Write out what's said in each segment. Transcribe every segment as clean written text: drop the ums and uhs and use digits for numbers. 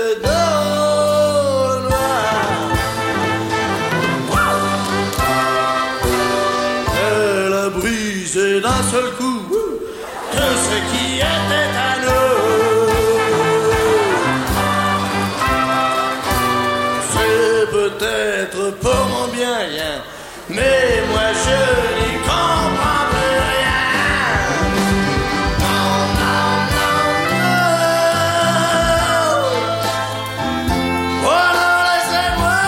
rester dans le noir. Elle a brisé d'un seul coup tout ce qui était à nous. C'est peut-être pour mon bien, mais moi je n'y comprends plus rien. Non, non, non, non. Oh non, laissez-moi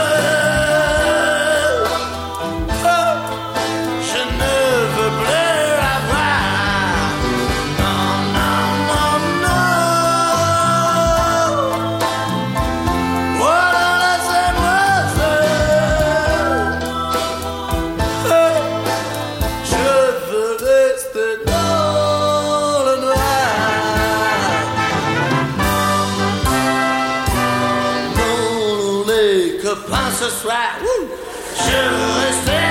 seul. Oh, je ne veux plus la voir. Non, non, non, non. Oh non, laissez-moi seul. Je veux rester dans le noir. Non, les copains ce soir, je veux rester